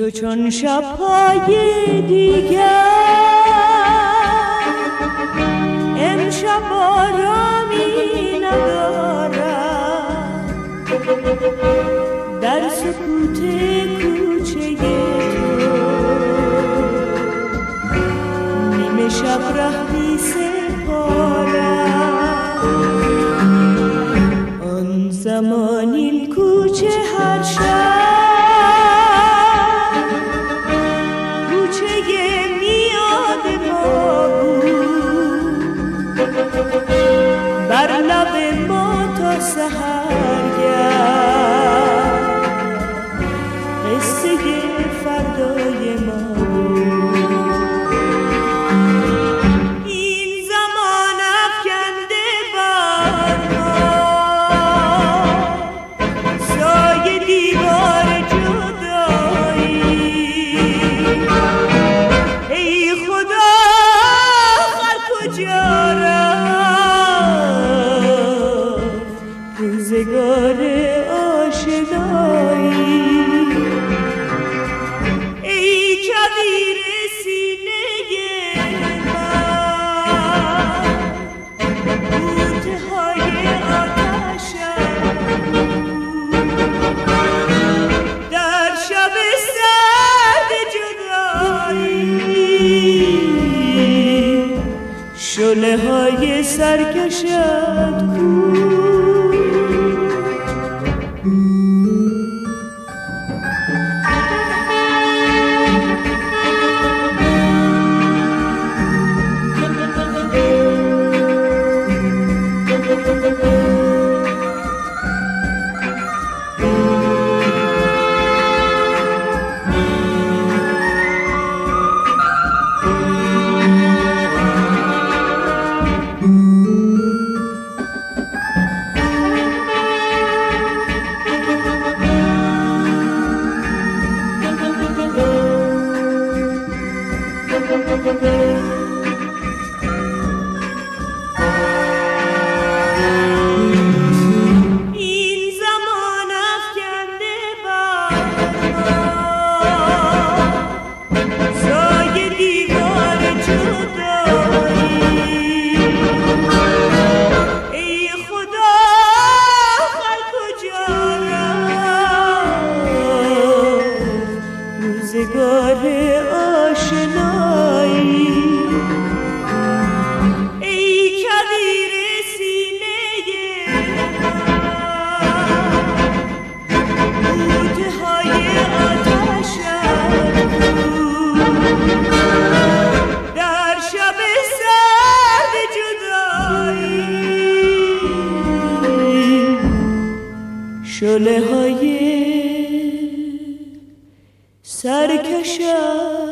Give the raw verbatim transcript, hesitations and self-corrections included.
تو چون شب‌های دیگر امشب آرامی ندارم، در سکوت کوچه تو نیمه شب ره می سپارم. آن زمان این کوچه هر شب بر لب ما تا سحرگرد قصه فردای ما بود. این زمان افکنده بر ما سایه دیوار جدایی. ای خدا خر کجا روزگار آشنایی؟ ای کویر سینه من، بوته های آتشم در شب سرد جدایی. شعله های سرکشت کو روزگار آشنایی. ای کویر سینه من، بوته های آتشم در شب سرد جدایی. شعله های سرکشم